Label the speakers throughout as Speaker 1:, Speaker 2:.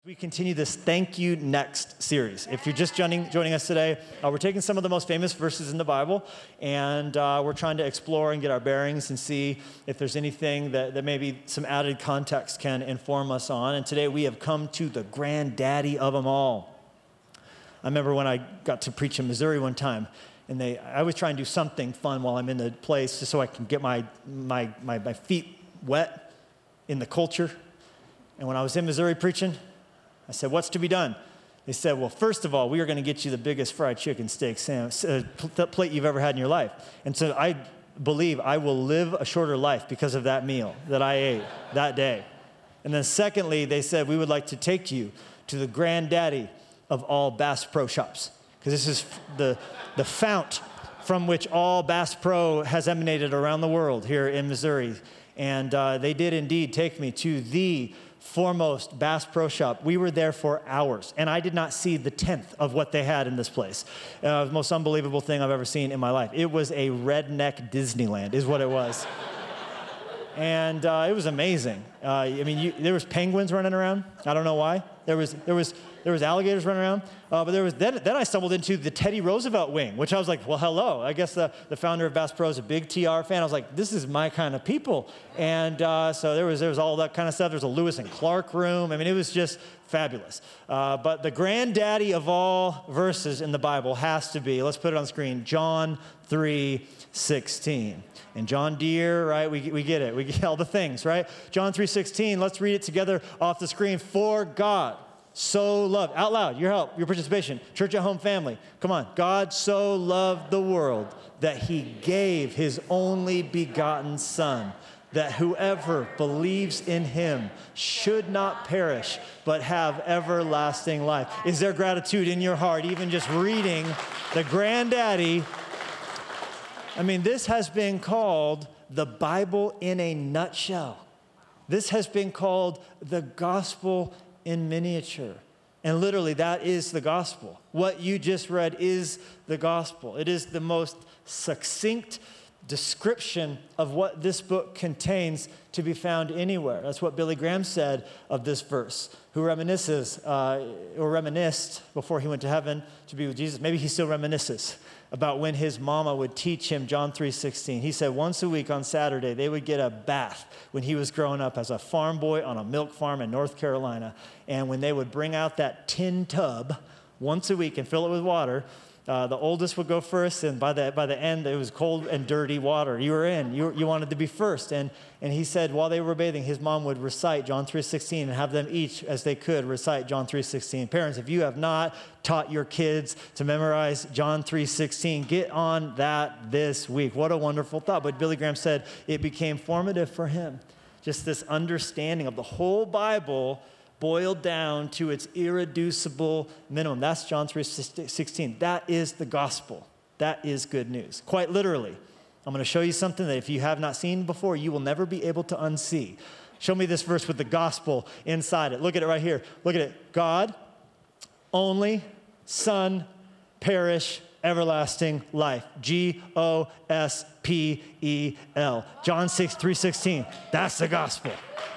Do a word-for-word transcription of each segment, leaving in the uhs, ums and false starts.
Speaker 1: We continue this Thank You Next series. If you're just joining, joining us today, uh, we're taking some of the most famous verses in the Bible, and uh, we're trying to explore and get our bearings and see if there's anything that, that maybe some added context can inform us on. And today we have come to the granddaddy of them all. I remember when I got to preach in Missouri one time, and they, I always try and do something fun while I'm in the place just so I can get my, my, my, my feet wet in the culture. And when I was in Missouri preaching, I said, what's to be done? They said, well, first of all, we are going to get you the biggest fried chicken steak sandwich, uh, pl- plate you've ever had in your life. And so I believe I will live a shorter life because of that meal that I ate that day. And then secondly, they said, we would like to take you to the granddaddy of all Bass Pro Shops, because this is the, the fount from which all Bass Pro has emanated around the world here in Missouri. And uh, they did indeed take me to the foremost Bass Pro Shop. We were there for hours, and I did not see the tenth of what they had in this place. Uh, the most unbelievable thing I've ever seen in my life. It was a redneck Disneyland, is what it was. And uh, it was amazing. Uh, I mean, you, there was penguins running around. I don't know why. There was there was there was alligators running around. Uh, but there was then then I stumbled into the Teddy Roosevelt wing, which I was like, well, hello. I guess the, the founder of Bass Pro is a big T R fan. I was like, this is my kind of people. And uh, so there was there was all that kind of stuff. There's a Lewis and Clark room. I mean, it was just fabulous. Uh, but the granddaddy of all verses in the Bible has to be, let's put it on the screen, John three sixteen. And John Deere, right? We, we get it. We get all the things, right? John three sixteen, let's read it together off the screen. For God so loved, out loud, your help, your participation, church at home family. Come on. God so loved the world that he gave his only begotten son, that whoever believes in him should not perish, but have everlasting life. Is there gratitude in your heart, even just reading the granddaddy? I mean, this has been called the Bible in a nutshell. This has been called the gospel in miniature. And literally, that is the gospel. What you just read is the gospel. It is the most succinct description of what this book contains to be found anywhere. That's what Billy Graham said of this verse, who reminisces, uh, or reminisced before he went to heaven to be with Jesus. Maybe he still reminisces about when his mama would teach him John three sixteen. He said once a week on Saturday, they would get a bath when he was growing up as a farm boy on a milk farm in North Carolina. And when they would bring out that tin tub once a week and fill it with water, Uh, the oldest would go first, and by the by the end, it was cold and dirty water. You were in. You, you wanted to be first. And, and he said while they were bathing, his mom would recite John three sixteen and have them each, as they could, recite John three sixteen. Parents, if you have not taught your kids to memorize John three sixteen, get on that this week. What a wonderful thought. But Billy Graham said it became formative for him. Just this understanding of the whole Bible boiled down to its irreducible minimum. That's John three sixteen. That is the gospel. That is good news. Quite literally, I'm going to show you something that if you have not seen before, you will never be able to unsee. Show me this verse with the gospel inside it. Look at it right here. Look at it. God, only, Son, perish, everlasting life. G O S P E L. John three sixteen. That's the gospel.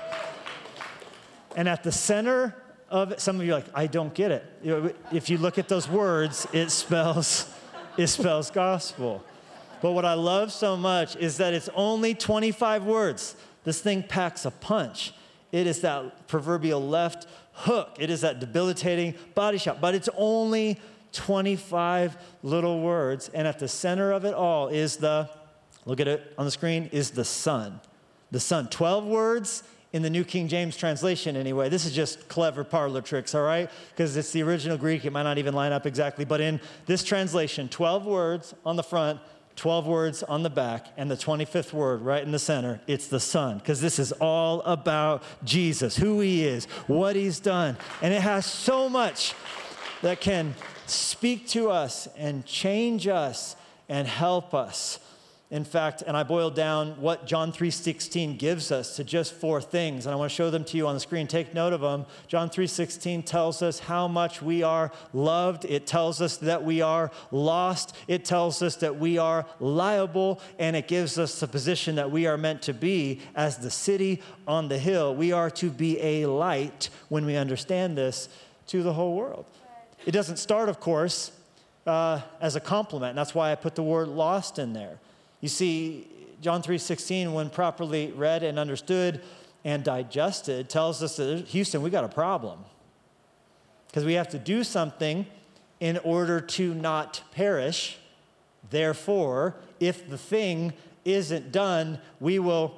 Speaker 1: And at the center of it, some of you are like, I don't get it. You know, if you look at those words, it spells, it spells gospel. But what I love so much is that it's only twenty-five words. This thing packs a punch. It is that proverbial left hook. It is that debilitating body shot. But it's only twenty-five little words. And at the center of it all is the, look at it on the screen, is the Son. The Son. twelve words. In the New King James translation anyway. This is just clever parlor tricks, all right? Because it's the original Greek. It might not even line up exactly. But in this translation, twelve words on the front, twelve words on the back, and the twenty-fifth word right in the center, it's the Son. Because this is all about Jesus, who he is, what he's done. And it has so much that can speak to us and change us and help us. In fact, and I boiled down what John three sixteen gives us to just four things, and I want to show them to you on the screen. Take note of them. John three sixteen tells us how much we are loved. It tells us that we are lost. It tells us that we are liable, and it gives us the position that we are meant to be as the city on the hill. We are to be a light, when we understand this, to the whole world. It doesn't start, of course, uh, as a compliment, and that's why I put the word lost in there. You see, John three sixteen, when properly read and understood and digested, tells us that, Houston, we got a problem. Because we have to do something in order to not perish. Therefore, if the thing isn't done, we will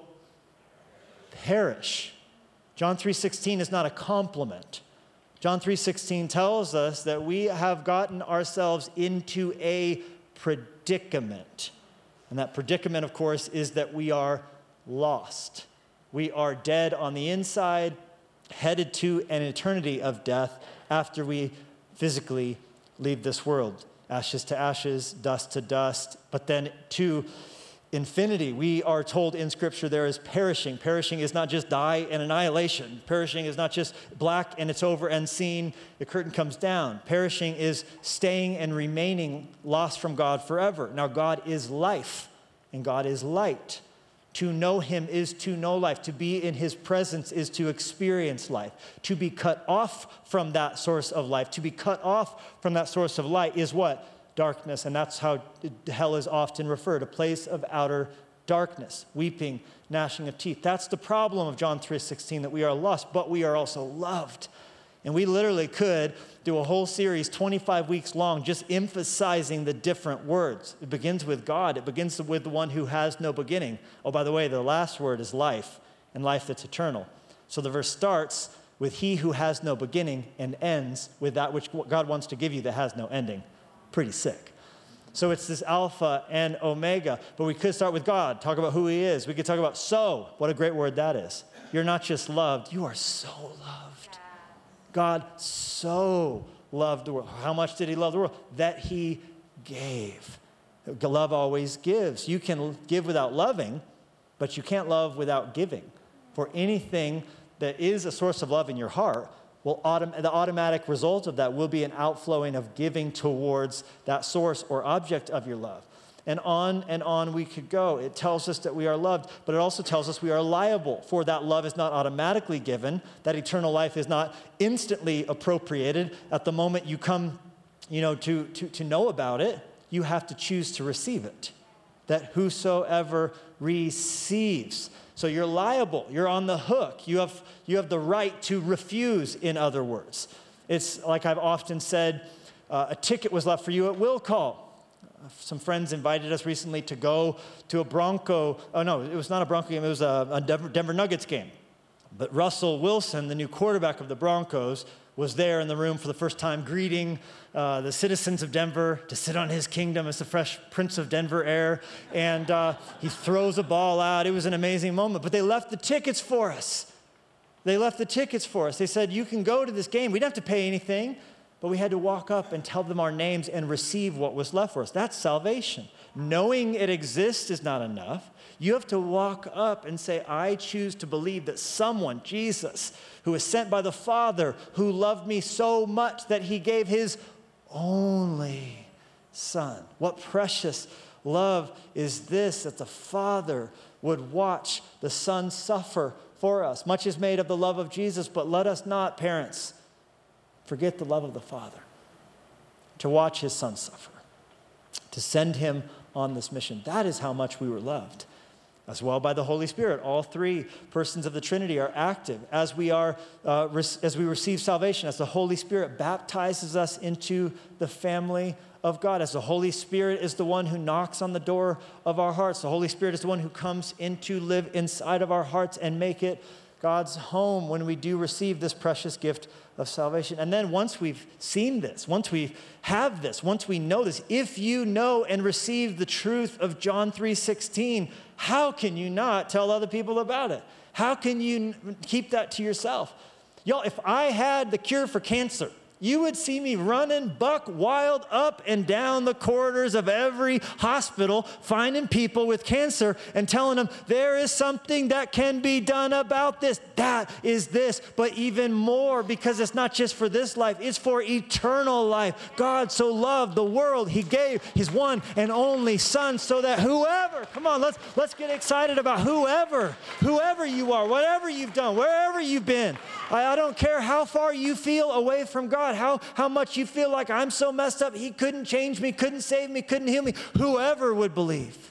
Speaker 1: perish. John three sixteen is not a compliment. John three sixteen tells us that we have gotten ourselves into a predicament. And that predicament, of course, is that we are lost. We are dead on the inside, headed to an eternity of death after we physically leave this world. Ashes to ashes, dust to dust, but then to infinity. We are told in Scripture there is perishing. Perishing is not just die and annihilation. Perishing is not just black and it's over and seen, the curtain comes down. Perishing is staying and remaining lost from God forever. Now, God is life and God is light. To know him is to know life. To be in his presence is to experience life. To be cut off from that source of life, to be cut off from that source of light is what? Darkness, and that's how hell is often referred, a place of outer darkness, weeping, gnashing of teeth. That's the problem of John three sixteen, that we are lost, but we are also loved. And we literally could do a whole series, twenty-five weeks long, just emphasizing the different words. It begins with God. It begins with the one who has no beginning. Oh, by the way, the last word is life, and life that's eternal. So the verse starts with he who has no beginning and ends with that which God wants to give you that has no ending. Pretty sick. So it's this Alpha and Omega. But we could start with God, talk about who he is. We could talk about so. What a great word that is. You're not just loved, you are so loved. God so loved the world. How much did he love the world? That he gave. Love always gives. You can give without loving, but you can't love without giving. For anything that is a source of love in your heart, well, autom- the automatic result of that will be an outflowing of giving towards that source or object of your love. And on and on we could go. It tells us that we are loved, but it also tells us we are liable, for that love is not automatically given. That eternal life is not instantly appropriated. At the moment you come, you know, to, to, to know about it, you have to choose to receive it. That whosoever receives. So you're liable. You're on the hook. You have, you have the right to refuse, in other words. It's like I've often said, uh, a ticket was left for you at will call. Some friends invited us recently to go to a Bronco. Oh, no, it was not a Bronco game. It was a, a Denver, Denver Nuggets game. But Russell Wilson, the new quarterback of the Broncos, was there in the room for the first time, greeting uh, the citizens of Denver to sit on his kingdom as the fresh Prince of Denver heir. And uh, he throws a ball out. It was an amazing moment. But they left the tickets for us. They left the tickets for us. They said, you can go to this game. We didn't have to pay anything. But we had to walk up and tell them our names and receive what was left for us. That's salvation. Knowing it exists is not enough. You have to walk up and say, I choose to believe that someone, Jesus, who is sent by the Father, who loved me so much that he gave his only Son. What precious love is this, that the Father would watch the Son suffer for us. Much is made of the love of Jesus, but let us not, parents, forget the love of the Father. To watch his Son suffer. To send him on this mission. That is how much we were loved. As well by the Holy Spirit. All three persons of the Trinity are active as we are uh, re- as we receive salvation, as the Holy Spirit baptizes us into the family of God, as the Holy Spirit is the one who knocks on the door of our hearts. The Holy Spirit is the one who comes in to live inside of our hearts and make it God's home when we do receive this precious gift of salvation. And then once we've seen this, once we have this, once we know this, if you know and receive the truth of John three sixteen, how can you not tell other people about it? How can you keep that to yourself? Y'all, if I had the cure for cancer, You would see me running buck wild up and down the corridors of every hospital, finding people with cancer and telling them there is something that can be done about this. That is this, but even more, because it's not just for this life, it's for eternal life. God so loved the world, he gave his one and only son so that whoever, come on, let's, let's get excited about whoever, whoever you are, whatever you've done, wherever you've been. I, I don't care how far you feel away from God, how, how much you feel like I'm so messed up, he couldn't change me, couldn't save me, couldn't heal me. Whoever would believe,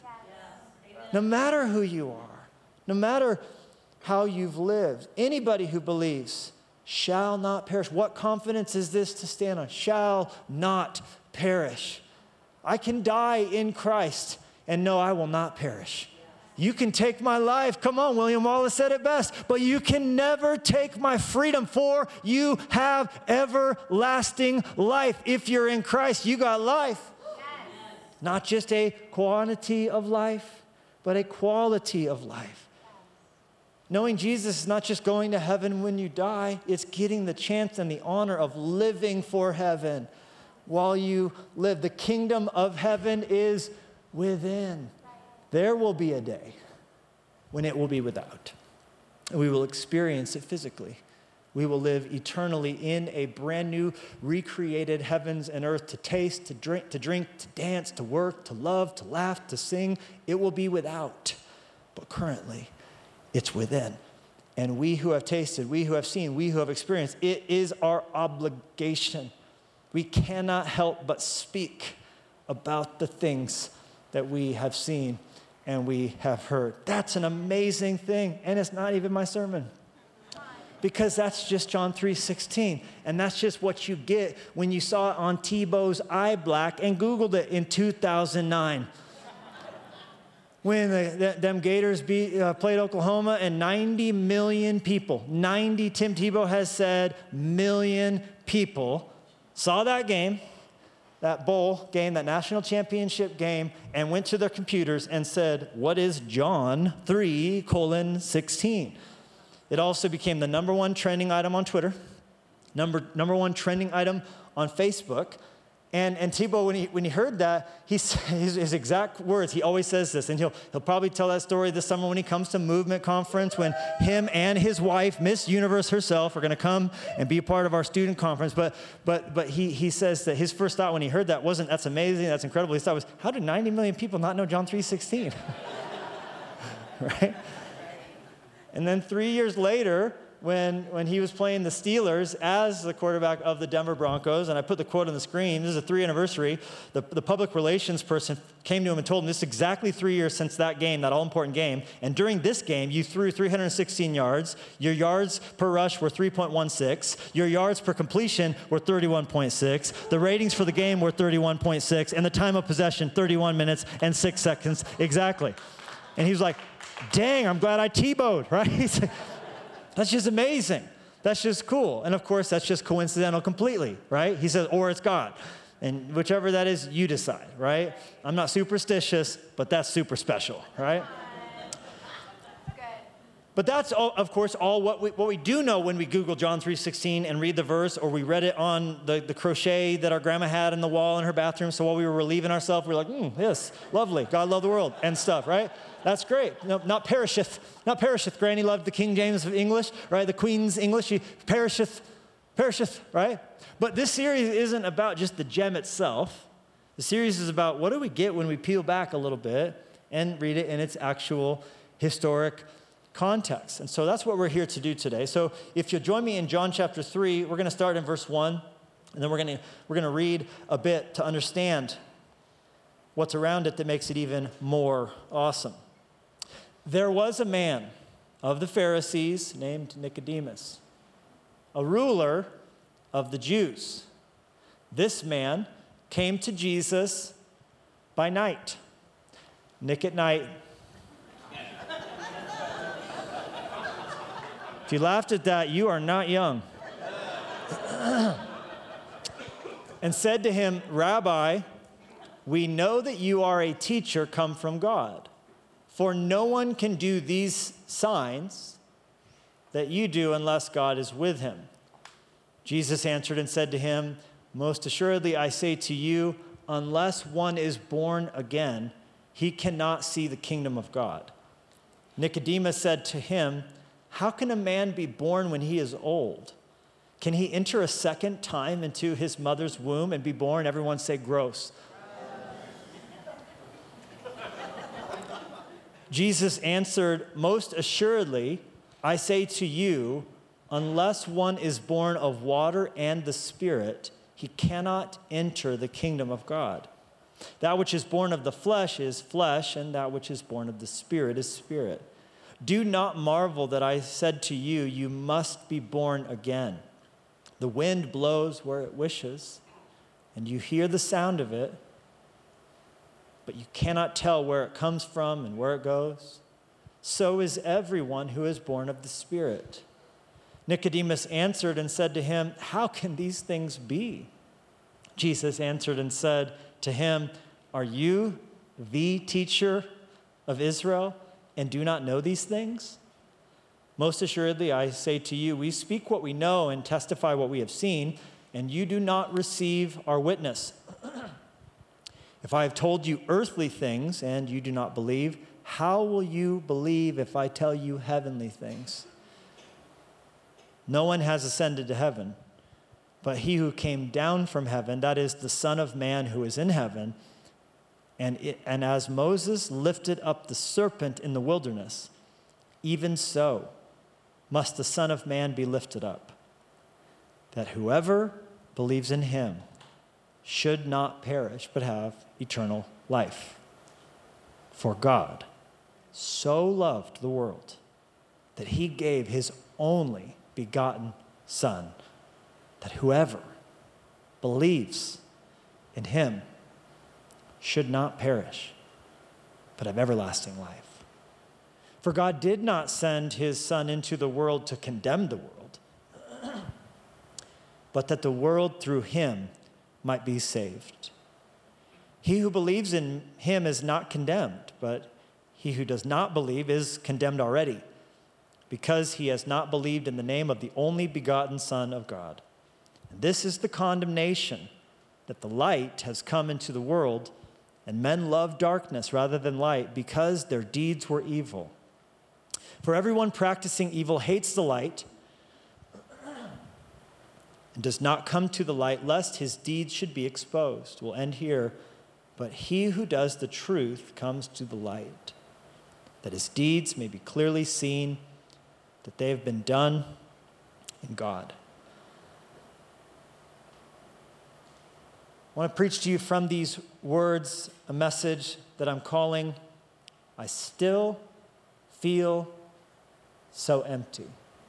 Speaker 1: no matter who you are, no matter how you've lived, anybody who believes shall not perish. What confidence is this to stand on? Shall not perish. I can die in Christ and know I will not perish. You can take my life. Come on, William Wallace said it best. But you can never take my freedom, for you have everlasting life. If you're in Christ, you got life. Yes. Not just a quantity of life, but a quality of life. Knowing Jesus is not just going to heaven when you die. It's getting the chance and the honor of living for heaven while you live. The kingdom of heaven is within. There will be a day when it will be without. We will experience it physically. We will live eternally in a brand new, recreated heavens and earth to taste, to drink, to drink, to dance, to work, to love, to laugh, to sing. It will be without. But currently, it's within. And we who have tasted, we who have seen, we who have experienced, it is our obligation. We cannot help but speak about the things that we have seen and we have heard. That's an amazing thing, and it's not even my sermon. Because that's just John three sixteen, and that's just what you get when you saw it on Tebow's iBlack and Googled it in two thousand nine. When the, the, them Gators beat, uh, played Oklahoma, and ninety million people, ninety, Tim Tebow has said, million people saw that game, that bowl game, that national championship game, and went to their computers and said, what is John three colon sixteen? It also became the number one trending item on Twitter, number, number one trending item on Facebook. And, and Tebow, when he, when he heard that, he, his, his exact words, he always says this, and he'll, he'll probably tell that story this summer when he comes to Movement Conference, when him and his wife, Miss Universe herself, are going to come and be a part of our student conference. But, but, but he, he says that his first thought when he heard that wasn't, that's amazing, that's incredible. His thought was, how did ninety million people not know John three sixteen? Right? And then three years later, when, when he was playing the Steelers as the quarterback of the Denver Broncos, and I put the quote on the screen, this is a three anniversary, the, the public relations person came to him and told him this is exactly three years since that game, that all-important game, and during this game, you threw three hundred sixteen yards, your yards per rush were three point one six, your yards per completion were thirty-one point six, the ratings for the game were thirty-one point six, and the time of possession, thirty-one minutes and six seconds exactly. And he was like, dang, I'm glad I T-bowed, right? He's like, that's just amazing. That's just cool. And of course, that's just coincidental completely, right? He says, or it's God. And whichever that is, you decide, right? I'm not superstitious, but that's super special, right? But that's, all, of course, all what we, what we do know when we Google John three sixteen and read the verse, or we read it on the, the crochet that our grandma had in the wall in her bathroom. So while we were relieving ourselves, we were like, hmm, yes, lovely. God loved the world and stuff, right? That's great. No, not perisheth. Not perisheth. Granny loved the King James of English, right? The Queen's English. She perisheth, perisheth, right? But this series isn't about just the gem itself. The series is about what do we get when we peel back a little bit and read it in its actual historic context. And so that's what we're here to do today. So if you'll join me in John chapter three, we're going to start in verse one, and then we're going to we're going to read a bit to understand what's around it that makes it even more awesome. There was a man of the Pharisees named Nicodemus, a ruler of the Jews. This man came to Jesus by night. Nick at night. If you laughed at that, you are not young. And said to him, Rabbi, we know that you are a teacher come from God, for no one can do these signs that you do unless God is with him. Jesus answered and said to him, most assuredly I say to you, unless one is born again, he cannot see the kingdom of God. Nicodemus said to him, how can a man be born when he is old? Can he enter a second time into his mother's womb and be born? Everyone say gross. Jesus answered, most assuredly, I say to you, unless one is born of water and the Spirit, he cannot enter the kingdom of God. That which is born of the flesh is flesh, and that which is born of the Spirit is spirit. Do not marvel that I said to you, you must be born again. The wind blows where it wishes, and you hear the sound of it, but you cannot tell where it comes from and where it goes. So is everyone who is born of the Spirit. Nicodemus answered and said to him, how can these things be? Jesus answered and said to him, are you the teacher of Israel and do not know these things? Most assuredly, I say to you, we speak what we know and testify what we have seen, and you do not receive our witness. If I have told you earthly things and you do not believe, how will you believe if I tell you heavenly things? No one has ascended to heaven, but he who came down from heaven, that is the Son of Man who is in heaven. And, it, and as Moses lifted up the serpent in the wilderness, even so must the Son of Man be lifted up, that whoever believes in him should not perish, but have eternal life. For God so loved the world that he gave his only begotten Son, that whoever believes in him should not perish, but have everlasting life. For God did not send his Son into the world to condemn the world, but that the world through him might be saved. He who believes in him is not condemned, but he who does not believe is condemned already, because he has not believed in the name of the only begotten Son of God. And this is the condemnation, that the light has come into the world, and men love darkness rather than light, because their deeds were evil. For everyone practicing evil hates the light and does not come to the light, lest his deeds should be exposed. We'll end here. But he who does the truth comes to the light, that his deeds may be clearly seen, that they have been done in God. I want to preach to you from these words a message that I'm calling, I still feel so empty.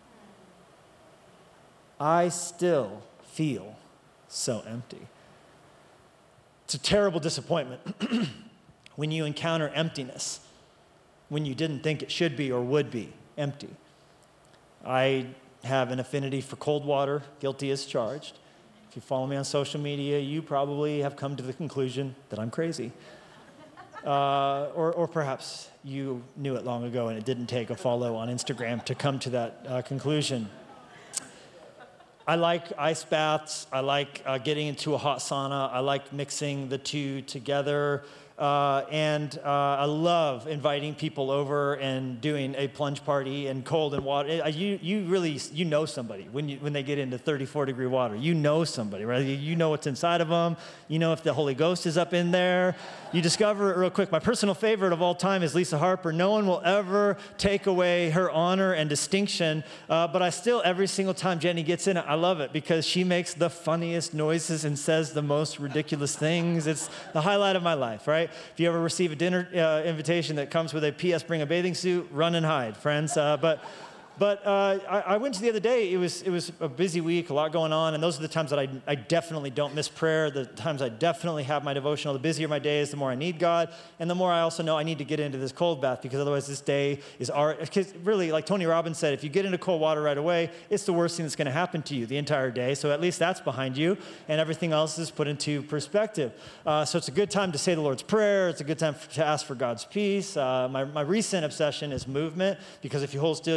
Speaker 1: I still feel so empty. It's a terrible disappointment when you encounter emptiness, when you didn't think it should be or would be empty. I have an affinity for cold water, guilty as charged. If you follow me on social media, you probably have come to the conclusion that I'm crazy. Uh, or, or perhaps you knew it long ago and it didn't take a follow on Instagram to come to that uh, conclusion. I like ice baths. I like uh, getting into a hot sauna. I like mixing the two together. Uh, and uh, I love inviting people over and doing a plunge party in cold and water. Uh, you, you really, you know somebody when, you, when they get into thirty-four degree water. You know somebody, right? You, you know what's inside of them. You know if the Holy Ghost is up in there. You discover it real quick. My personal favorite of all time is Lisa Harper. No one will ever take away her honor and distinction, uh, but I still, every single time Jenny gets in it, I love it because she makes the funniest noises and says the most ridiculous things. It's the highlight of my life, right? If you ever receive a dinner uh, invitation that comes with a P S bring a bathing suit, run and hide, friends. Uh, but but uh, I, I went to the other day. It was it was a busy week, a lot going on, and those are the times that I, I definitely don't miss prayer, the times I definitely have my devotional. The busier my day is, the more I need God, and the more I also know I need to get into this cold bath because otherwise this day is already, because really, like Tony Robbins said, if you get into cold water right away, it's the worst thing that's going to happen to you the entire day, so at least that's behind you, and everything else is put into perspective. Uh, so it's a good time to say the Lord's Prayer. It's a good time to ask for God's peace. Uh, my, my recent obsession is movement, because if you hold still, you get a little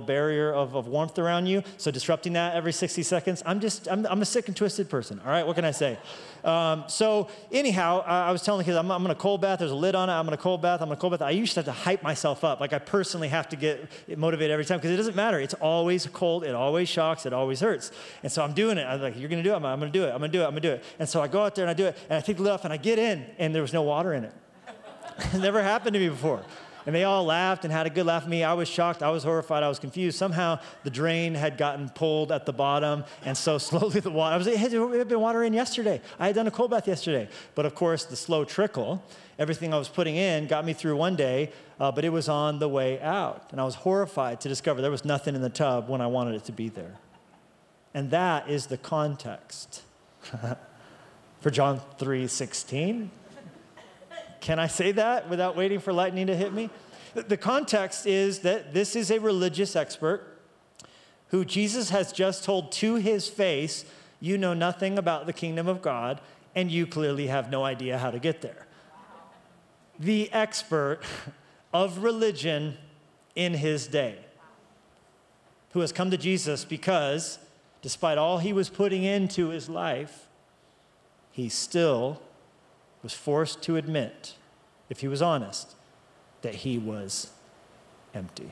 Speaker 1: barrier of, of warmth around you. So disrupting that every sixty seconds, I'm just, I'm, I'm a sick and twisted person. All right, what can I say? Um, so anyhow, I, I was telling the kids, I'm, I'm going to cold bath. There's a lid on it. I'm going to cold bath. I'm going to cold bath. I used to have to hype myself up. Like I personally have to get motivated every time because it doesn't matter. It's always cold. It always shocks. It always hurts. And so I'm doing it. I'm like, you're going to do it? I'm, I'm going to do it. I'm going to do it. I'm going to do it. And so I go out there and I do it. And I take the lid off and I get in and there was no water in it. It never happened to me before. And they all laughed and had a good laugh at me. I was shocked. I was horrified. I was confused. Somehow the drain had gotten pulled at the bottom. And so slowly the water, I was, it had been water in yesterday. I had done a cold bath yesterday. But of course, the slow trickle, everything I was putting in got me through one day, uh, but it was on the way out. And I was horrified to discover there was nothing in the tub when I wanted it to be there. And that is the context for John three sixteen. Can I say that without waiting for lightning to hit me? The context is that this is a religious expert who Jesus has just told to his face, you know nothing about the kingdom of God, and you clearly have no idea how to get there. The expert of religion in his day, who has come to Jesus because, despite all he was putting into his life, he still was forced to admit, if he was honest, that he was empty.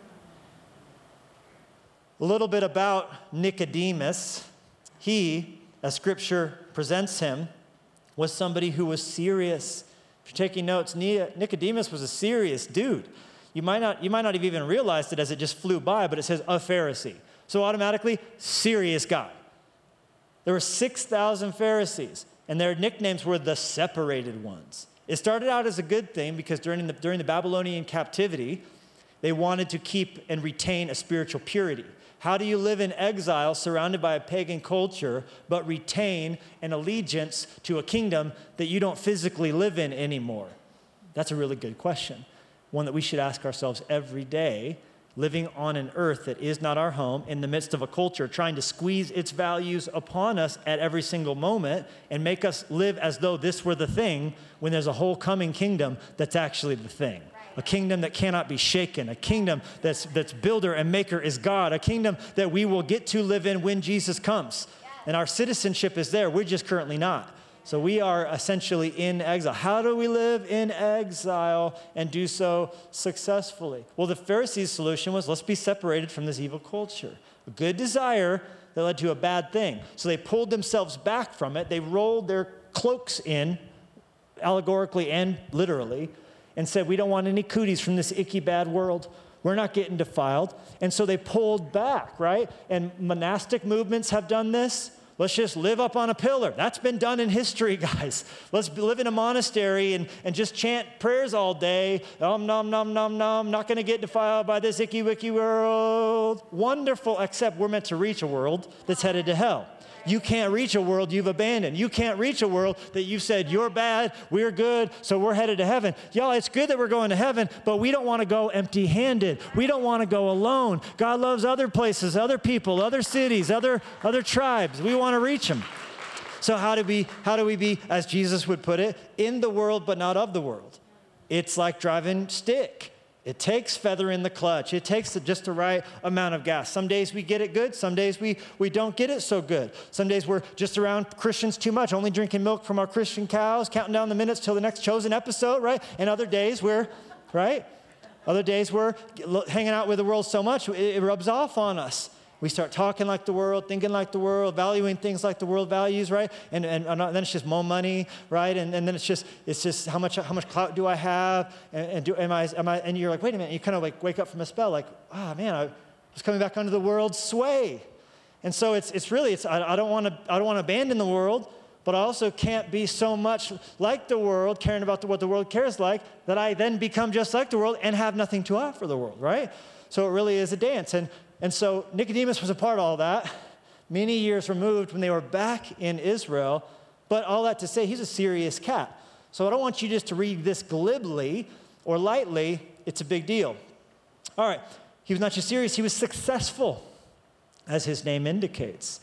Speaker 1: A little bit about Nicodemus. He, as Scripture presents him, was somebody who was serious. If you're taking notes, Nicodemus was a serious dude. You might not, you might not have even realized it as it just flew by, but it says a Pharisee. So automatically, serious guy. There were six thousand Pharisees. And their nicknames were the separated ones. It started out as a good thing because during the, during the Babylonian captivity, they wanted to keep and retain a spiritual purity. How do you live in exile surrounded by a pagan culture but retain an allegiance to a kingdom that you don't physically live in anymore? That's a really good question. One that we should ask ourselves every day, living on an earth that is not our home in the midst of a culture trying to squeeze its values upon us at every single moment and make us live as though this were the thing when there's a whole coming kingdom that's actually the thing. A kingdom that cannot be shaken, a kingdom that's, that's builder and maker is God, a kingdom that we will get to live in when Jesus comes. And our citizenship is there, we're just currently not. So we are essentially in exile. How do we live in exile and do so successfully? Well, the Pharisees' solution was, let's be separated from this evil culture. A good desire that led to a bad thing. So they pulled themselves back from it. They rolled their cloaks in, allegorically and literally, and said, we don't want any cooties from this icky bad world. We're not getting defiled. And so they pulled back, right? And monastic movements have done this. Let's just live up on a pillar. That's been done in history, guys. Let's live in a monastery and, and just chant prayers all day. Om nom nom nom nom. Not going to get defiled by this icky wicky world. Wonderful, except we're meant to reach a world that's headed to hell. You can't reach a world you've abandoned. You can't reach a world that you've said, you're bad, we're good, so we're headed to heaven. Y'all, it's good that we're going to heaven, but we don't want to go empty-handed. We don't want to go alone. God loves other places, other people, other cities, other, other tribes. We want to reach them. So how do we, how do we be, as Jesus would put it, in the world but not of the world? It's like driving stick. It takes feather in the clutch. It takes just the right amount of gas. Some days we get it good. Some days we, we don't get it so good. Some days we're just around Christians too much, only drinking milk from our Christian cows, counting down the minutes till the next chosen episode, right? And other days we're, right? Other days we're hanging out with the world so much, it, it rubs off on us. We start talking like the world, thinking like the world, valuing things like the world values, right? And, and, and then it's just more money, right? And, and then it's just it's just how much how much clout do I have? And, and do am I am I? And you're like, wait a minute. You kind of like wake up from a spell, like, oh man, I was coming back under the world's sway. And so it's it's really it's I, I don't want to I don't want to abandon the world, but I also can't be so much like the world, caring about the, what the world cares like, that I then become just like the world and have nothing to offer the world, right? So it really is a dance. And And so Nicodemus was a part of all that, many years removed when they were back in Israel. But all that to say, he's a serious cat. So I don't want you just to read this glibly or lightly. It's a big deal. All right, he was not just serious, he was successful, as his name indicates.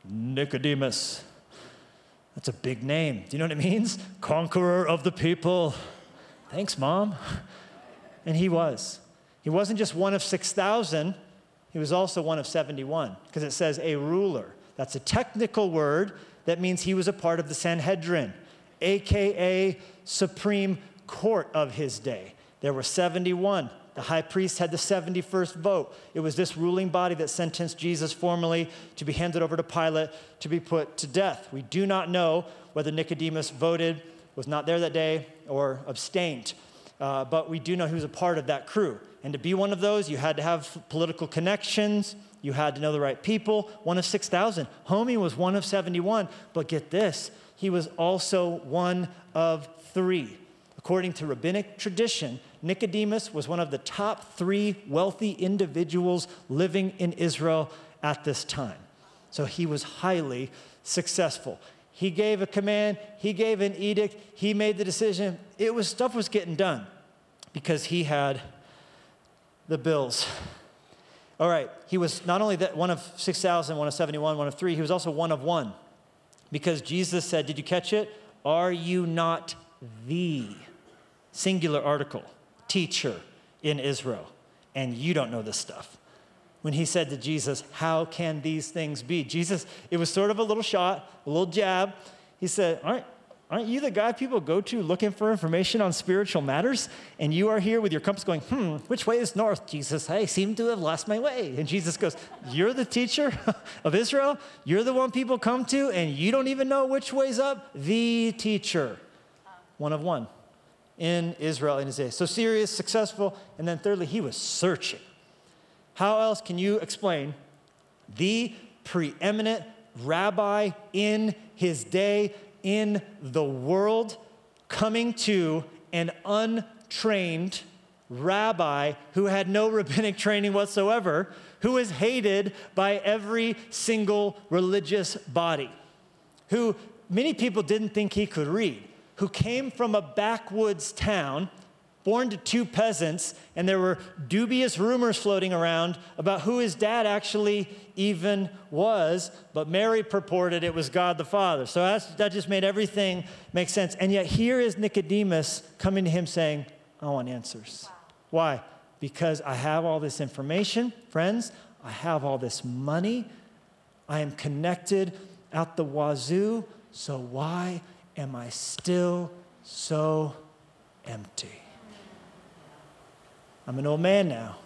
Speaker 1: Nicodemus. That's a big name. Do you know what it means? Conqueror of the people. Thanks, Mom. And he was. He wasn't just one of six thousand. he was also one of seventy-one, because it says a ruler. That's a technical word that means he was a part of the Sanhedrin, a k a Supreme Court of his day. There were seventy-one. The high priest had the seventy-first vote. It was this ruling body that sentenced Jesus formally to be handed over to Pilate to be put to death. We do not know whether Nicodemus voted, was not there that day, or abstained. Uh, but we do know he was a part of that crew. And to be one of those, you had to have political connections. You had to know the right people. One of six thousand. Homie was one of seventy-one. But get this, he was also one of three. According to rabbinic tradition, Nicodemus was one of the top three wealthy individuals living in Israel at this time. So he was highly successful. He gave a command, he gave an edict, he made the decision. It was, stuff was getting done because he had the bills. All right, he was not only that one of six thousand, one of seventy-one, one of three, he was also one of one. Because Jesus said, did you catch it? Are you not the singular article teacher in Israel? And you don't know this stuff. When he said to Jesus, how can these things be? Jesus, it was sort of a little shot, a little jab. He said, aren't, aren't you the guy people go to looking for information on spiritual matters? And you are here with your compass going, hmm, which way is north, Jesus? I seem to have lost my way. And Jesus goes, you're the teacher of Israel? You're the one people come to, and you don't even know which way's up? The teacher, one of one in Israel in his day. So serious, successful, and then thirdly, he was searching. How else can you explain the preeminent rabbi in his day, in the world, coming to an untrained rabbi who had no rabbinic training whatsoever, who was hated by every single religious body, who many people didn't think he could read, who came from a backwoods town, born to two peasants, and there were dubious rumors floating around about who his dad actually even was, but Mary purported it was God the Father. So that's, that just made everything make sense. And yet here is Nicodemus coming to him saying, I want answers. Wow. Why? Because I have all this information, friends. I have all this money. I am connected out the wazoo. So why am I still so empty? I'm an old man now.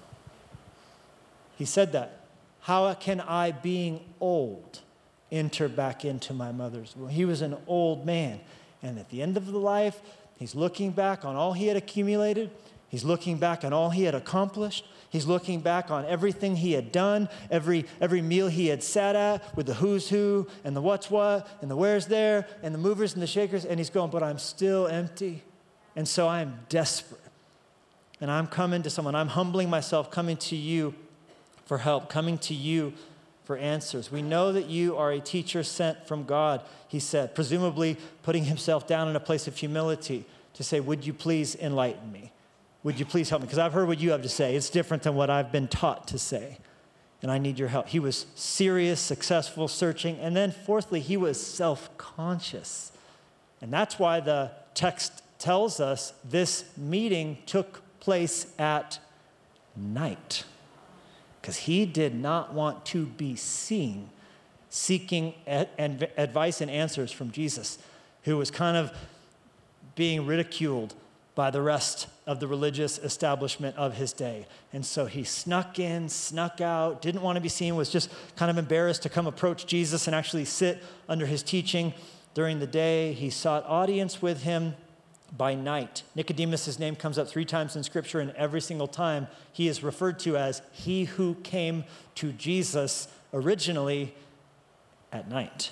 Speaker 1: He said that. How can I, being old, enter back into my mother's womb? He was an old man. And at the end of the life, he's looking back on all he had accumulated. He's looking back on all he had accomplished. He's looking back on everything he had done, every, every meal he had sat at with the who's who and the what's what and the where's there and the movers and the shakers. And he's going, but I'm still empty. And so I am desperate. And I'm coming to someone, I'm humbling myself, coming to you for help, coming to you for answers. We know that you are a teacher sent from God, he said, presumably putting himself down in a place of humility to say, would you please enlighten me? Would you please help me? Because I've heard what you have to say. It's different than what I've been taught to say. And I need your help. He was serious, successful, searching. And then fourthly, he was self-conscious. And that's why the text tells us this meeting took place at night, because he did not want to be seen seeking ad- ad- advice and answers from Jesus, who was kind of being ridiculed by the rest of the religious establishment of his day. And so he snuck in, snuck out, didn't want to be seen, was just kind of embarrassed to come approach Jesus and actually sit under his teaching during the day. He sought audience with him by night. Nicodemus' name comes up three times in Scripture, and every single time he is referred to as he who came to Jesus originally at night.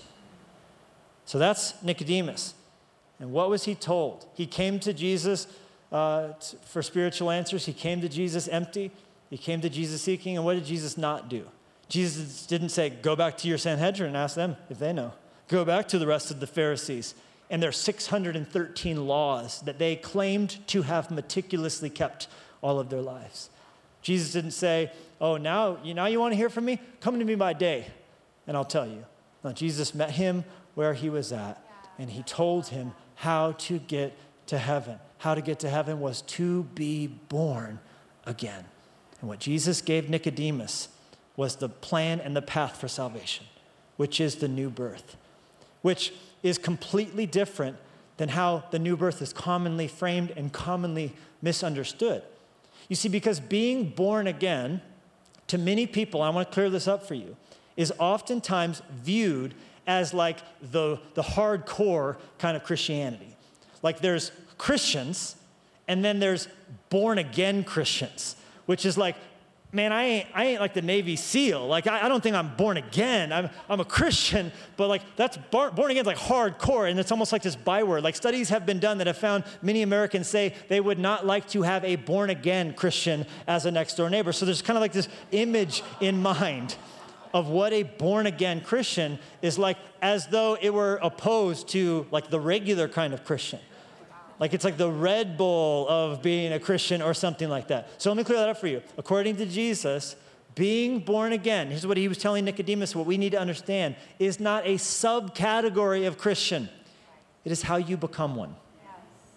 Speaker 1: So that's Nicodemus. And what was he told? He came to Jesus uh, t- for spiritual answers. He came to Jesus empty. He came to Jesus seeking. And what did Jesus not do? Jesus didn't say, go back to your Sanhedrin and ask them if they know. Go back to the rest of the Pharisees and their six hundred thirteen laws that they claimed to have meticulously kept all of their lives. Jesus didn't say, oh, now you, now you want to hear from me? Come to me by day, and I'll tell you. No, Jesus met him where he was at, and he told him how to get to heaven. How to get to heaven was to be born again. And what Jesus gave Nicodemus was the plan and the path for salvation, which is the new birth, which is completely different than how the new birth is commonly framed and commonly misunderstood. You see, because being born again, to many people, I want to clear this up for you, is oftentimes viewed as like the, the hardcore kind of Christianity. Like there's Christians, and then there's born-again Christians, which is like, man, I ain't, I ain't like the Navy SEAL. Like, I, I don't think I'm born again. I'm, I'm a Christian, but like, that's bar, born again is like hardcore, and it's almost like this byword. Like, studies have been done that have found many Americans say they would not like to have a born-again Christian as a next-door neighbor. So there's kind of like this image in mind of what a born-again Christian is like, as though it were opposed to like the regular kind of Christian. Like it's like the Red Bull of being a Christian or something like that. So let me clear that up for you. According to Jesus, being born again, here's what he was telling Nicodemus, what we need to understand, is not a subcategory of Christian. It is how you become one. Yes.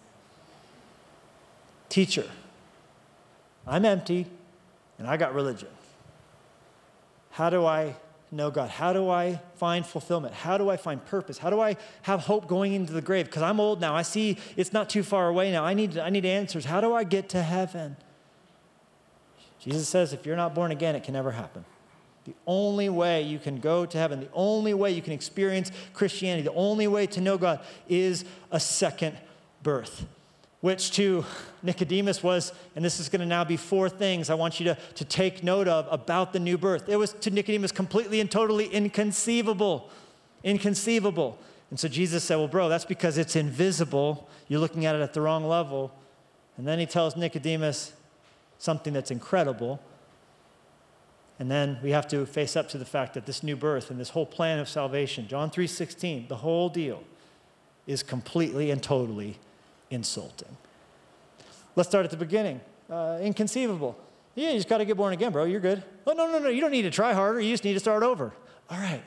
Speaker 1: Teacher, I'm empty and I got religion. How do I know God? How do I find fulfillment? How do I find purpose? How do I have hope going into the grave? Because I'm old now. I see it's not too far away now. I need, I need answers. How do I get to heaven? Jesus says if you're not born again, it can never happen. The only way you can go to heaven, the only way you can experience Christianity, the only way to know God is a second birth. Which to Nicodemus was, and this is going to now be four things I want you to, to take note of about the new birth. It was to Nicodemus completely and totally inconceivable. Inconceivable. And so Jesus said, well, bro, that's because it's invisible. You're looking at it at the wrong level. And then he tells Nicodemus something that's incredible. And then we have to face up to the fact that this new birth and this whole plan of salvation, John three sixteen, the whole deal is completely and totally insulting. Let's start at the beginning. Uh, inconceivable. Yeah, you just got to get born again, bro. You're good. Oh, no, no, no. You don't need to try harder. You just need to start over. All right.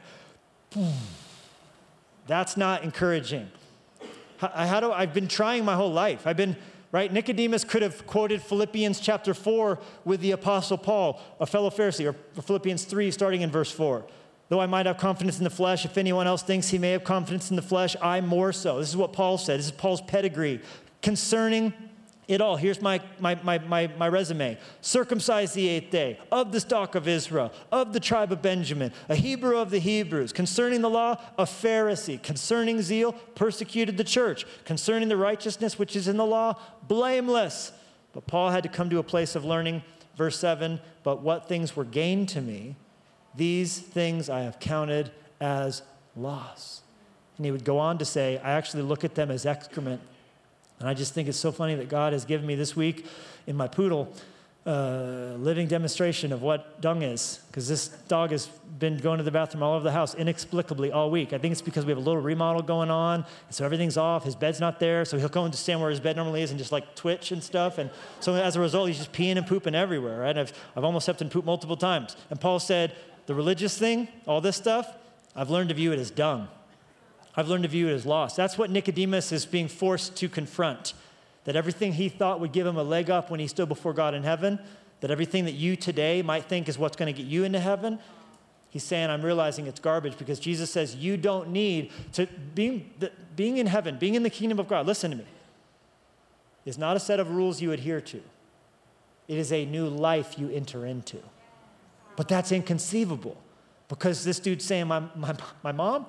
Speaker 1: That's not encouraging. How, how do I've been trying my whole life. I've been, right? Nicodemus could have quoted Philippians chapter four with the Apostle Paul, a fellow Pharisee, or Philippians three, starting in verse four. Though I might have confidence in the flesh, if anyone else thinks he may have confidence in the flesh, I more so. This is what Paul said. This is Paul's pedigree concerning it all. Here's my, my, my, my, my resume. Circumcised the eighth day, of the stock of Israel, of the tribe of Benjamin, a Hebrew of the Hebrews. Concerning the law, a Pharisee. Concerning zeal, persecuted the church. Concerning the righteousness which is in the law, blameless. But Paul had to come to a place of learning. Verse seven, but what things were gained to me, these things I have counted as loss. And he would go on to say, I actually look at them as excrement. And I just think it's so funny that God has given me this week in my poodle a living demonstration of what dung is. Because this dog has been going to the bathroom all over the house inexplicably all week. I think it's because we have a little remodel going on. And so everything's off. His bed's not there. So he'll go and just stand where his bed normally is and just like twitch and stuff. And so as a result, he's just peeing and pooping everywhere. Right? I've, I've almost stepped in poop multiple times. And Paul said, the religious thing, all this stuff, I've learned to view it as dung. I've learned to view it as loss. That's what Nicodemus is being forced to confront. That everything he thought would give him a leg up when he stood before God in heaven, that everything that you today might think is what's going to get you into heaven, he's saying, I'm realizing it's garbage because Jesus says you don't need to, being, being in heaven, being in the kingdom of God, listen to me, is not a set of rules you adhere to. It is a new life you enter into. But that's inconceivable because this dude's saying, my, my, my mom,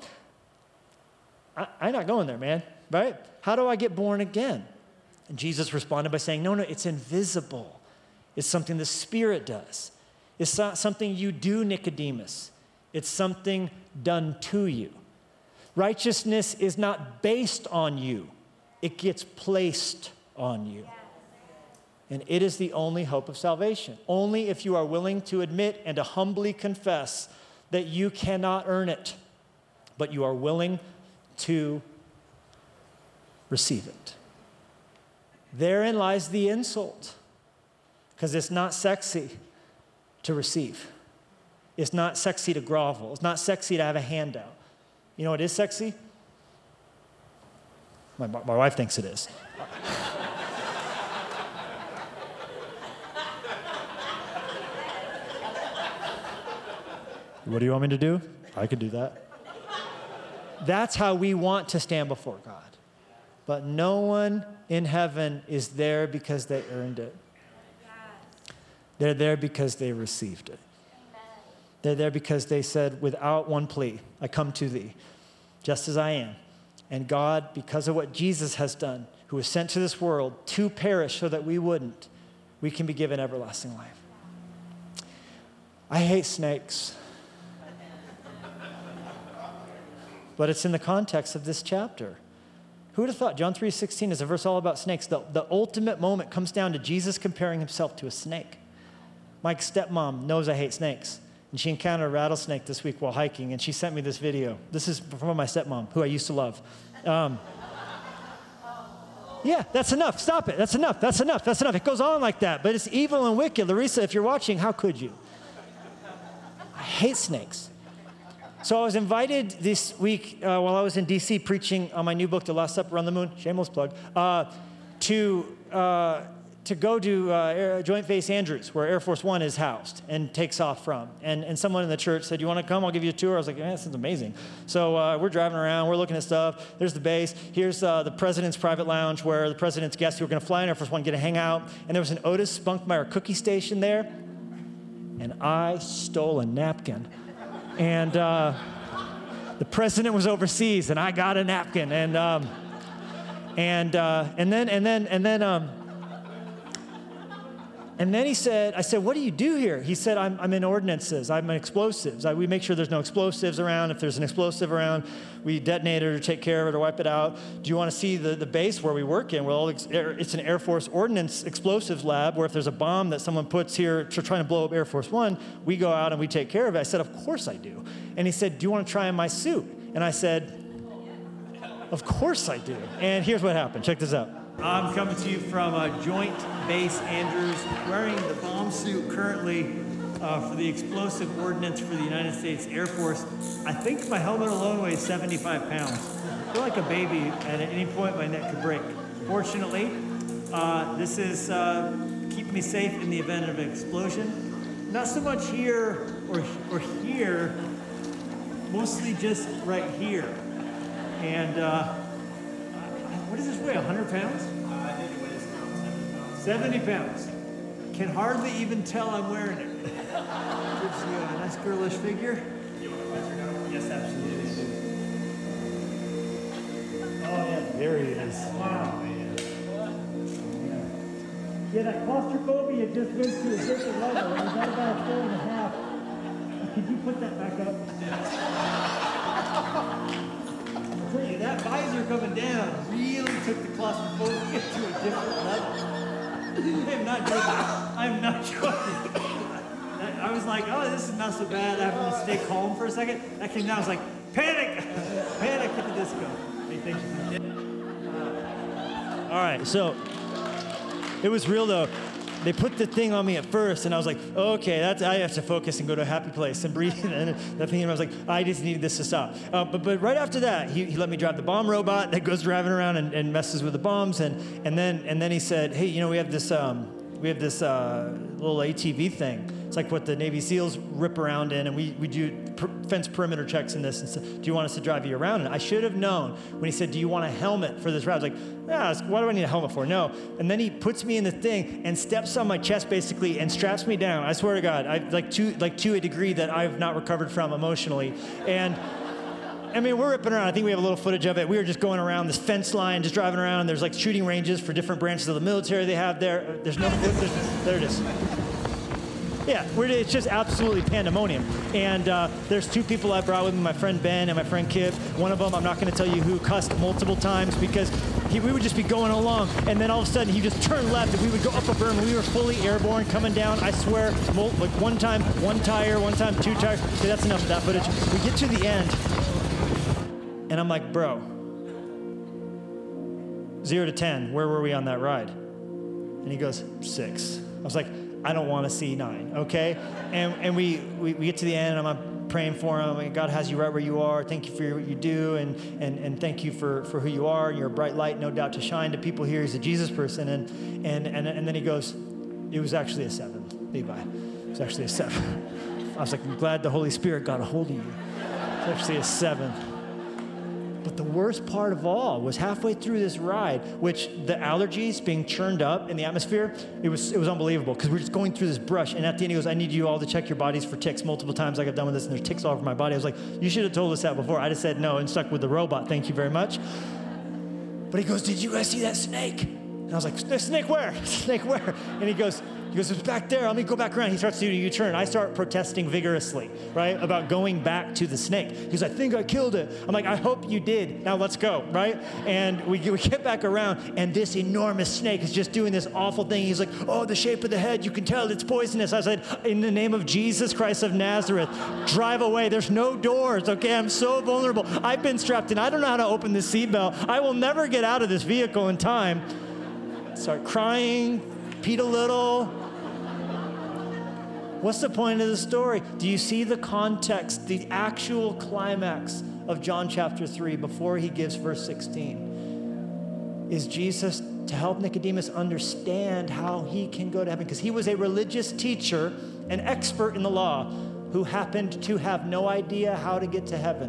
Speaker 1: I, I'm not going there, man, right? How do I get born again? And Jesus responded by saying, no, no, it's invisible. It's something the Spirit does. It's not something you do, Nicodemus. It's something done to you. Righteousness is not based on you. It gets placed on you. And it is the only hope of salvation. Only if you are willing to admit and to humbly confess that you cannot earn it, but you are willing to receive it. Therein lies the insult, because it's not sexy to receive. It's not sexy to grovel. It's not sexy to have a handout. You know what is sexy? My, my wife thinks it is. What do you want me to do? I could do that. That's how we want to stand before God. But no one in heaven is there because they earned it. They're there because they received it. They're there because they said, without one plea, I come to thee, just as I am. And God, because of what Jesus has done, who was sent to this world to perish so that we wouldn't, we can be given everlasting life. I hate snakes. But it's in the context of this chapter. Who would have thought John three sixteen is a verse all about snakes? The, the ultimate moment comes down to Jesus comparing himself to a snake. Mike's stepmom knows I hate snakes. And she encountered a rattlesnake this week while hiking, and she sent me this video. This is from my stepmom, who I used to love. Um, yeah, that's enough. Stop it. That's enough. That's enough. That's enough. It goes on like that. But it's evil and wicked. Larissa, if you're watching, how could you? I hate snakes. So I was invited this week uh, while I was in D C preaching on my new book, The Last Supper on the Moon, shameless plug, uh, to uh, to go to uh, Air, Joint Base Andrews, where Air Force One is housed and takes off from. And, and someone in the church said, you want to come? I'll give you a tour. I was like, man, this is amazing. So uh, we're driving around. We're looking at stuff. There's the base. Here's uh, the president's private lounge where the president's guests who were going to fly in Air Force One get to hang out. And there was an Otis Spunkmeyer cookie station there. And I stole a napkin. And uh, the president was overseas, and I got a napkin. And um, and uh, and then and then and then um, and then he said, I said, what do you do here? He said, I'm, I'm in ordnances. I'm in explosives. I, we make sure there's no explosives around. If there's an explosive around, we detonate it or take care of it or wipe it out. Do you want to see the, the base where we work in? Well, it's an Air Force Ordnance Explosives Lab where if there's a bomb that someone puts here to trying to blow up Air Force One, we go out and we take care of it. I said, of course I do. And he said, do you want to try on my suit? And I said, of course I do. And here's what happened. Check this out. I'm coming to you from uh, Joint Base Andrews, wearing the bomb suit currently uh, for the explosive ordnance for the United States Air Force. I think my helmet alone weighs seventy-five pounds. I feel like a baby, and at any point my neck could break. Fortunately, uh, this is uh, keep me safe in the event of an explosion. Not so much here or, or here, mostly just right here. And uh, what does this weigh, one hundred pounds? Uh, I think it weighs around seventy pounds. seventy pounds. Can hardly even tell I'm wearing it. Gives you a nice girlish figure. You want to watch her now? Yes, absolutely. Oh, yeah, there he is. Wow. Yeah, that claustrophobia just went to a different level. It was at about a four and a half. Could you put that back up? That visor coming down really took the claustrophobia to a different level. I'm not joking. I'm not joking. I was like, oh, this is not so bad. I'm going to stay calm for a second. That came down. I was like, panic! Panic at the disco. Hey, thank you. Uh, all right, so it was real, though. They put the thing on me at first, and I was like, okay, that's, I have to focus and go to a happy place and breathe. And that thing, I was like, I just needed this to stop. Uh, but but right after that, he, he let me drive the bomb robot that goes driving around and, and messes with the bombs. And and then and then he said, hey, you know, we have this um, we have this uh, little A T V thing. It's like what the Navy SEALs rip around in, and we we do per- fence perimeter checks in this. And so, do you want us to drive you around? And I should have known when he said, do you want a helmet for this ride? I was like, yeah, what do I need a helmet for? No. And then he puts me in the thing and steps on my chest basically and straps me down. I swear to God, I like to like to a degree that I've not recovered from emotionally. And I mean, we're ripping around. I think we have a little footage of it. We were just going around this fence line, just driving around. And there's like shooting ranges for different branches of the military they have there. There's no, there's, there it is. Yeah, we're, it's just absolutely pandemonium. And uh, there's two people I brought with me, my friend Ben and my friend Kip. One of them, I'm not going to tell you who, cussed multiple times because he, we would just be going along, and then all of a sudden he just turned left, and we would go up a berm, and we were fully airborne coming down. I swear, like one time, one tire, one time, two tires. Okay, that's enough of that footage. We get to the end, and I'm like, bro, zero to ten, where were we on that ride? And he goes, six. I was like, I don't want to see nine, okay? And and we, we, we get to the end, and I'm praying for him. Like, God has you right where you are. Thank you for what you do, and and, and thank you for, for who you are. You're a bright light, no doubt, to shine to people here. He's a Jesus person. And and and, and then he goes, it was actually a seven, Levi. It was actually a seven. I was like, I'm glad the Holy Spirit got a hold of you. It's actually a seven. But the worst part of all was halfway through this ride, which the allergies being churned up in the atmosphere, it was it was unbelievable because we're just going through this brush. And at the end, he goes, I need you all to check your bodies for ticks. Multiple times I got done with this, and there's ticks all over my body. I was like, you should have told us that before. I just said no and stuck with the robot. Thank you very much. But he goes, did you guys see that snake? And I was like, snake where? Snake where? And he goes, He goes, it's back there. Let me go back around. He starts to do a U-turn. I start protesting vigorously, right, about going back to the snake. He goes, I think I killed it. I'm like, I hope you did. Now let's go, right? And we, we get back around, and this enormous snake is just doing this awful thing. He's like, oh, the shape of the head, you can tell it's poisonous. I said, in the name of Jesus Christ of Nazareth, drive away. There's no doors, okay? I'm so vulnerable. I've been strapped in. I don't know how to open the seatbelt. I will never get out of this vehicle in time. Start crying, peed a little. What's the point of the story? Do you see the context, the actual climax of John chapter three before he gives verse sixteen? Is Jesus to help Nicodemus understand how he can go to heaven? Because he was a religious teacher, an expert in the law, who happened to have no idea how to get to heaven.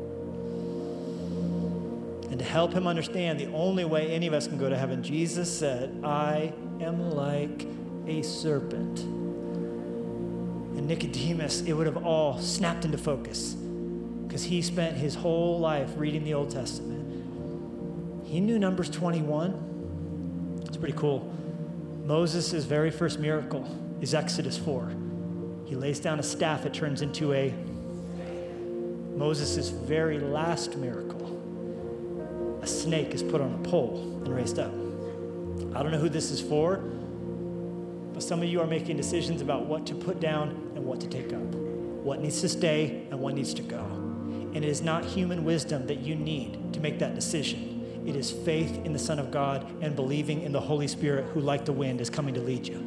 Speaker 1: And to help him understand the only way any of us can go to heaven, Jesus said, I am like a serpent. And Nicodemus, it would have all snapped into focus because he spent his whole life reading the Old Testament. He knew Numbers twenty-one. It's pretty cool. Moses' very first miracle is Exodus four. He lays down a staff, it turns into a Moses' very last miracle. A snake is put on a pole and raised up. I don't know who this is for, but some of you are making decisions about what to put down and what to take up, what needs to stay and what needs to go. And it is not human wisdom that you need to make that decision. It is faith in the Son of God and believing in the Holy Spirit who, like the wind, is coming to lead you.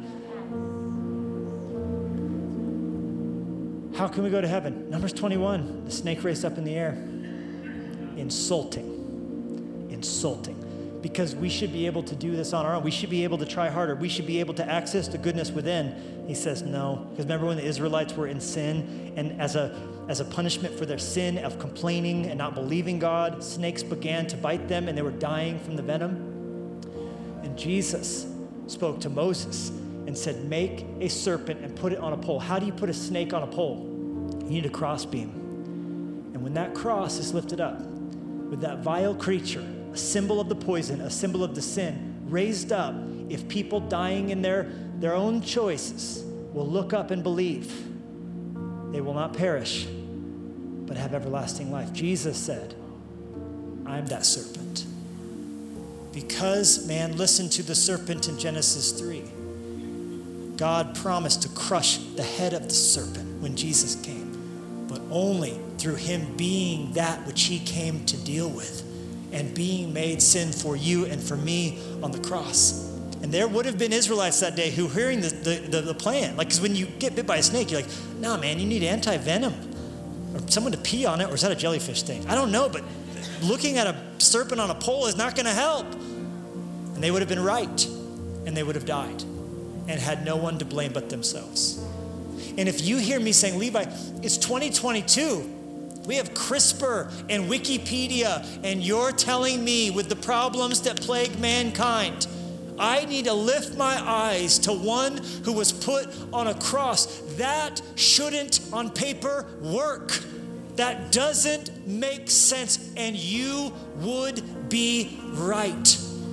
Speaker 1: How can we go to heaven? Numbers twenty-one, the snake raised up in the air. Insulting. Insulting. Because we should be able to do this on our own. We should be able to try harder. We should be able to access the goodness within. He says no. Because remember when the Israelites were in sin, and as a as a punishment for their sin of complaining and not believing God, snakes began to bite them and they were dying from the venom. And Jesus spoke to Moses and said, make a serpent and put it on a pole. How do you put a snake on a pole? You need a crossbeam. And when that cross is lifted up with that vile creature, a symbol of the poison, a symbol of the sin, raised up, if people dying in their, their own choices will look up and believe, they will not perish, but have everlasting life. Jesus said, I'm that serpent. Because man listened to the serpent in Genesis three, God promised to crush the head of the serpent when Jesus came, but only through him being that which he came to deal with and being made sin for you and for me on the cross. And there would have been Israelites that day who hearing the, the, the, the plan, like, because when you get bit by a snake, you're like, nah, man, you need anti-venom or someone to pee on it, or is that a jellyfish thing? I don't know, but looking at a serpent on a pole is not going to help. And they would have been right, and they would have died and had no one to blame but themselves. And if you hear me saying, Levi, it's twenty twenty-two, we have CRISPR and Wikipedia, and you're telling me with the problems that plague mankind, I need to lift my eyes to one who was put on a cross. That shouldn't, on paper, work. That doesn't make sense, and you would be right.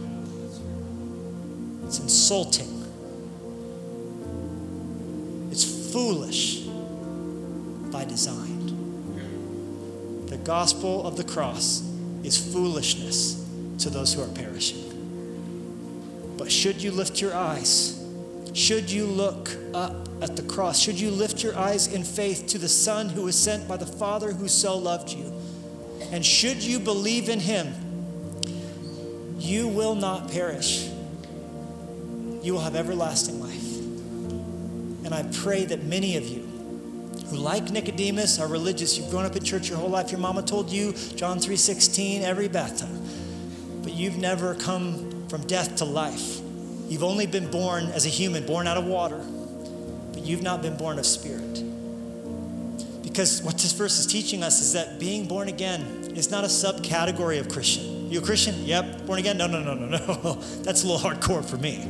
Speaker 1: It's insulting. It's foolish by design. The gospel of the cross is foolishness to those who are perishing. But should you lift your eyes, should you look up at the cross, should you lift your eyes in faith to the Son who was sent by the Father who so loved you, and should you believe in him, you will not perish. You will have everlasting life. And I pray that many of you who, like Nicodemus, are religious, you've grown up in church your whole life, your mama told you John three sixteen every bath time, but you've never come from death to life. You've only been born as a human, born out of water, but you've not been born of spirit. Because what this verse is teaching us is that being born again is not a subcategory of Christian. You a Christian? Yep. Born again? No, no, no, no, no. That's a little hardcore for me.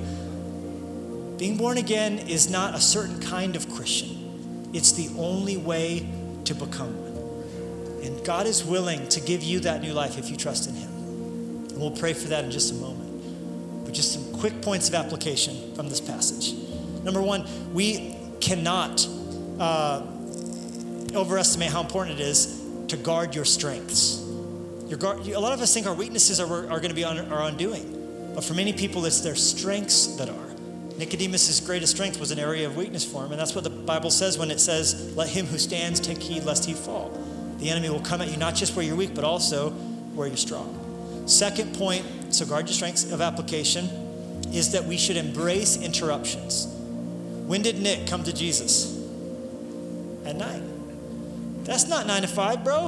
Speaker 1: Being born again is not a certain kind of Christian. It's the only way to become one. And God is willing to give you that new life if you trust in him. And we'll pray for that in just a moment. But just some quick points of application from this passage. Number one, we cannot uh, overestimate how important it is to guard your strengths. Your guard, a lot of us think our weaknesses are, are going to be on our undoing. But for many people, it's their strengths that are. Nicodemus' greatest strength was an area of weakness for him. And that's what the Bible says when it says, let him who stands take heed lest he fall. The enemy will come at you not just where you're weak, but also where you're strong. Second point, so guard your strengths of application, is that we should embrace interruptions. When did Nick come to Jesus? At night. That's not nine to five, bro.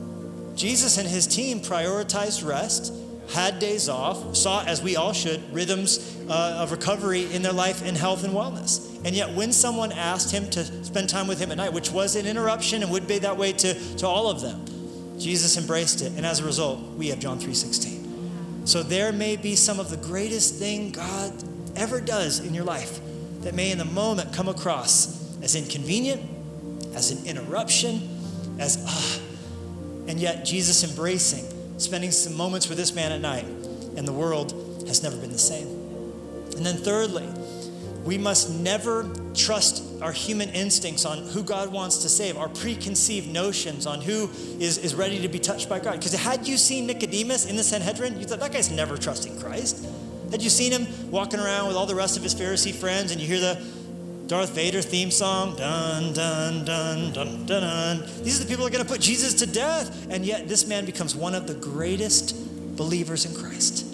Speaker 1: Jesus and his team prioritized rest, had days off, saw, as we all should, rhythms uh, of recovery in their life in health and wellness. And yet when someone asked him to spend time with him at night, which was an interruption and would be that way to, to all of them, Jesus embraced it. And as a result, we have John three sixteen. So there may be some of the greatest thing God ever does in your life that may in the moment come across as inconvenient, as an interruption, as ah, and yet Jesus embracing, spending some moments with this man at night, and the world has never been the same. And then thirdly, we must never trust our human instincts on who God wants to save, our preconceived notions on who is, is ready to be touched by God. Because had you seen Nicodemus in the Sanhedrin, you thought, that guy's never trusting Christ. Had you seen him walking around with all the rest of his Pharisee friends and you hear the Darth Vader theme song, dun, dun, dun, dun, dun, dun. These are the people who are going to put Jesus to death. And yet this man becomes one of the greatest believers in Christ.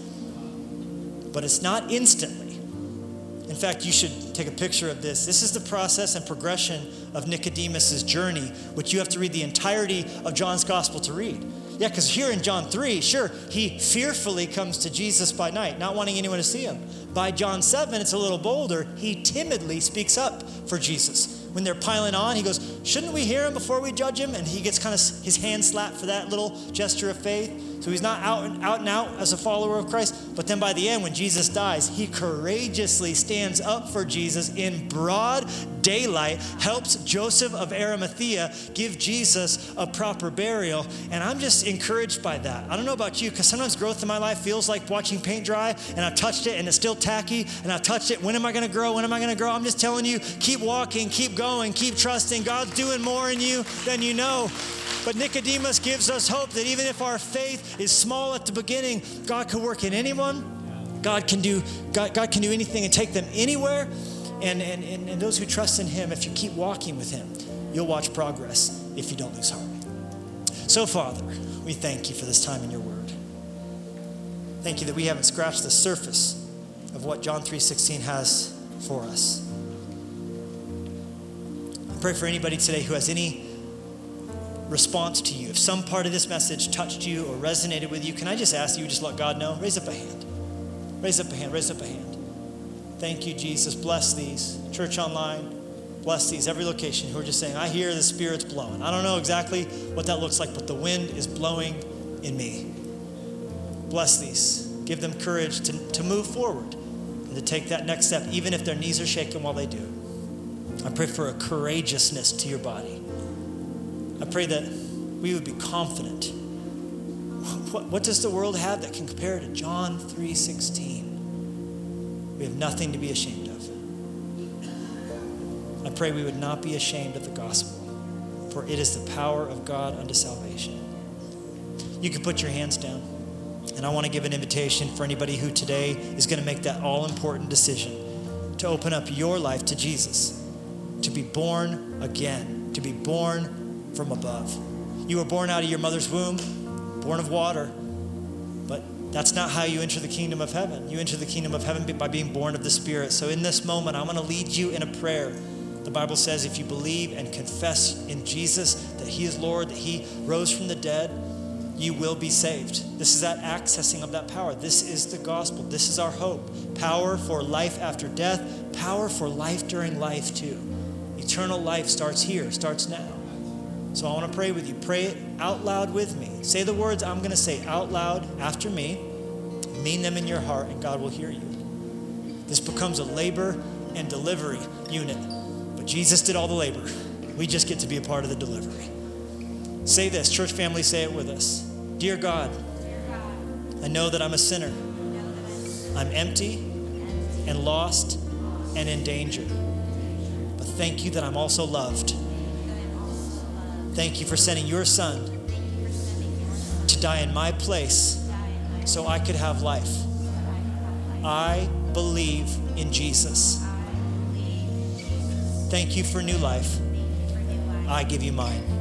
Speaker 1: But it's not instantly. In fact, you should take a picture of this. This is the process and progression of Nicodemus' journey, which you have to read the entirety of John's gospel to read. Yeah, because here in John three, sure, he fearfully comes to Jesus by night, not wanting anyone to see him. By John seven, it's a little bolder. He timidly speaks up for Jesus. When they're piling on, he goes, shouldn't we hear him before we judge him? And he gets kind of his hand slapped for that little gesture of faith. So he's not out and out and out as a follower of Christ. But then by the end, when Jesus dies, he courageously stands up for Jesus in broad daylight, helps Joseph of Arimathea give Jesus a proper burial. And I'm just encouraged by that. I don't know about you, because sometimes growth in my life feels like watching paint dry, and I've touched it and it's still tacky, and I've touched it. When am I going to grow? When am I going to grow? I'm just telling you, keep walking, keep going, keep trusting. God's doing more in you than you know. But Nicodemus gives us hope that even if our faith is small at the beginning, God can work in anyone. God can do, God, God can do anything and take them anywhere. And, and, and, and those who trust in him, if you keep walking with him, you'll watch progress if you don't lose heart. So, Father, we thank you for this time in your word. Thank you that we haven't scratched the surface of what John three sixteen has for us. I pray for anybody today who has any response to you. If some part of this message touched you or resonated with you, can I just ask you, just let God know? Raise up a hand. Raise up a hand. Raise up a hand. Thank you, Jesus. Bless these. Church online, bless these. Every location who are just saying, I hear the Spirit's blowing. I don't know exactly what that looks like, but the wind is blowing in me. Bless these. Give them courage to, to move forward and to take that next step, even if their knees are shaking while they do. I pray for a courageousness to your body. I pray that we would be confident. What, what does the world have that can compare to John three sixteen? We have nothing to be ashamed of. I pray we would not be ashamed of the gospel, for it is the power of God unto salvation. You can put your hands down, and I want to give an invitation for anybody who today is going to make that all-important decision to open up your life to Jesus, to be born again, to be born from above. You were born out of your mother's womb, born of water, but that's not how you enter the kingdom of heaven. You enter the kingdom of heaven by being born of the Spirit. So in this moment, I'm going to lead you in a prayer. The Bible says if you believe and confess in Jesus that he is Lord, that he rose from the dead, you will be saved. This is that accessing of that power. This is the gospel. This is our hope. Power for life after death, power for life during life too. Eternal life starts here, starts now.
Speaker 2: So I want to pray with you. Pray it out loud with me. Say the words I'm going to say out loud after me. Mean them in your heart, and God will hear you. This becomes a labor and delivery unit. But Jesus did all the labor. We just get to be a part of the delivery. Say this, church family, say it with us. Dear God, I know that I'm a sinner. I'm empty and lost and in danger. But thank you that I'm also loved. Thank you for sending your son to die in my place so I could have life. I believe in Jesus. Thank you for new life. I give you mine.